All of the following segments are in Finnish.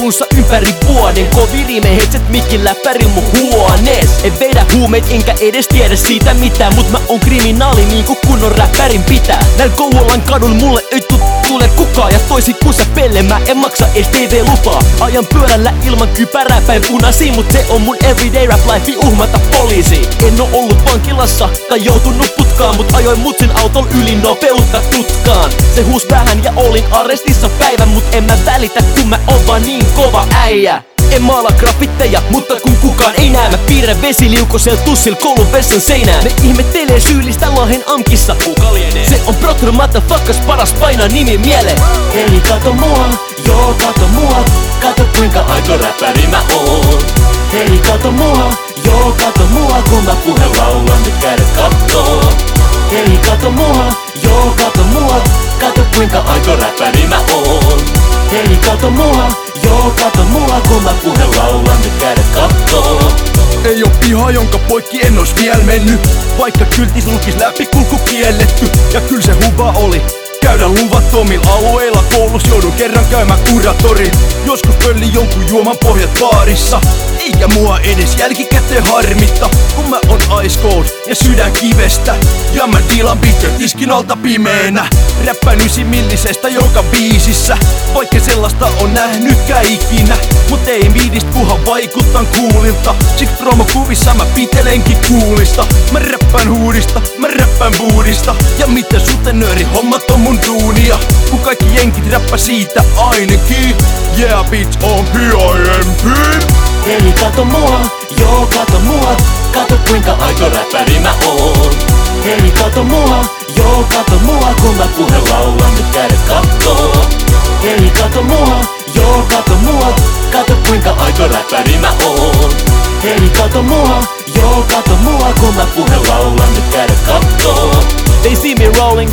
flunssa ympäri vuoden. Koviriime heitset mikin läppärin mun huonees. En vedä huumeit enkä edes tiedä siitä mitään, mut mä oon kriminaali niinku kunnon räppärin pitää. Näin Kouvolan kadun mulle ei tule kukaan, ja toisin kun sä pelle mä en maksa ees TV-lupaa. Ajan pyörällä ilman kypärää päin punaisiin, mut se on mun everyday rap life, uhmata poliisi. En oo ollut vankilassa tai joutunut putkaan, mut ajoin mutsin auton yli nopeutta tutkaan. Se huus vähän ja olin arestissa päivän, mut en mä välitä kun mä oon vaan niin kova äijä. En maala graffitteja, mutta kun kukaan ei näe, mä piirrän vesiliukosel tussil koulun vessan seinään. Ne ihmettelee syyllistä Lahden amkissa. Kuka lienee? Se on Protro motherfuckers, paras painaa nimi mieleen. Eli kato mua, joo kato mua, kato kuinka aito räppäri mä oon. Eli kato mua, joo kato mua, kun mä puheen laulan, nyt kädet kattoo. Eli kato mua, joo kato mua, kato kuinka aito räppäri mä oon. Eli kato mua, joo kato mua, kun mä puheen laulan, nyt kädet kattoo. Ei oo piha, jonka poikki en ois viel mennyt, vaikka kyltis lukis läpikulku kielletty. Ja kyl se huva oli käydä luvattomilla alueilla. Koulus joudun kerran käymään kuratoriin. Joskus pölli jonkun juoman pohjat baarissa. Eikä mua edes jälkikäteen harmitta, kun mä on ice cold ja sydän kivestä. Ja mä diilan bitchet tiskin alta pimeänä. Räppään 9-millisestä joka biisissä, vaikka sellaista on nähnytkään ikinä. Mut ei viidist puha vaikuttan kuulilta, siks promokuvissa mä pitelenkin kuulista. Mä räppään huudista, mä räppään buudista, ja mitä sutenööri hommat on mun duunia. Kun kaikki jenkit räppää siitä ainakin. Yeah bitch on PIMP. Eli kato mua, joo kato mua, kato kuinka aito räppäri mä oon. Eli kato mua, joo kato mua, kun mä puheen laulan, nyt kädet kattoo. Eli kato mua, joo kato mua, kato kuinka aito räppäri mä oon. Eli kato mua, joo kato mua, kun mä puheen laulan, nyt kädet kattoo. They see me rolling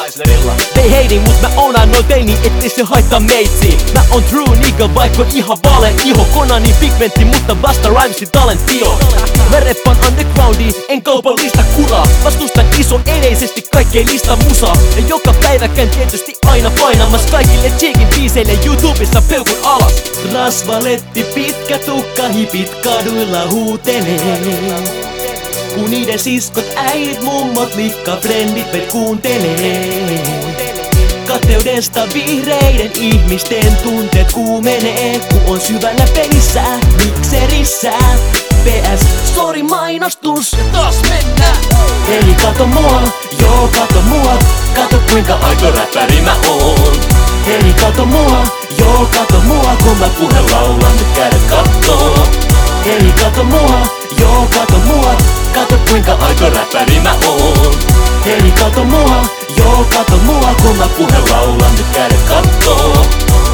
They hating, mut mä oon ainoa teini, ettei se haittaa meitsi. Mä oon true nigga, vaikka ihan vale iho. Konani pigmentti, mutta vasta rhymesin talentio. Mä reppaan undergroundi, en kaupallista kuraa. Vastustan iso eneisesti kaikkeen lista musaa. Ja joka päivä käyn tietysti aina painamas kaikille Cheekin biiseille YouTubessa peukun alas. Rasvaletti, pitkä tukka, hipit kaduilla huutelee. Kun niiden siskot, äidit, mummot, likkafrendit vet kuuntelee. Kateudesta vihreiden ihmisten tunteet kuumenee, kun on syvällä pelissä, mikserissä. PS, sori mainostus, ja taas mennään. Eli kato mua, joo kato mua, kato kuinka aito räppäri mä oon. Eli kato mua, joo kato mua, kun mä puheen laulan, nyt kädet kattoo. Eli kato mua, joo kato mua, kato kuinka aito räppäri mä oon. Eli kato mua, joo kato mua, kun mä puheen laulan, nyt kädet kattoo.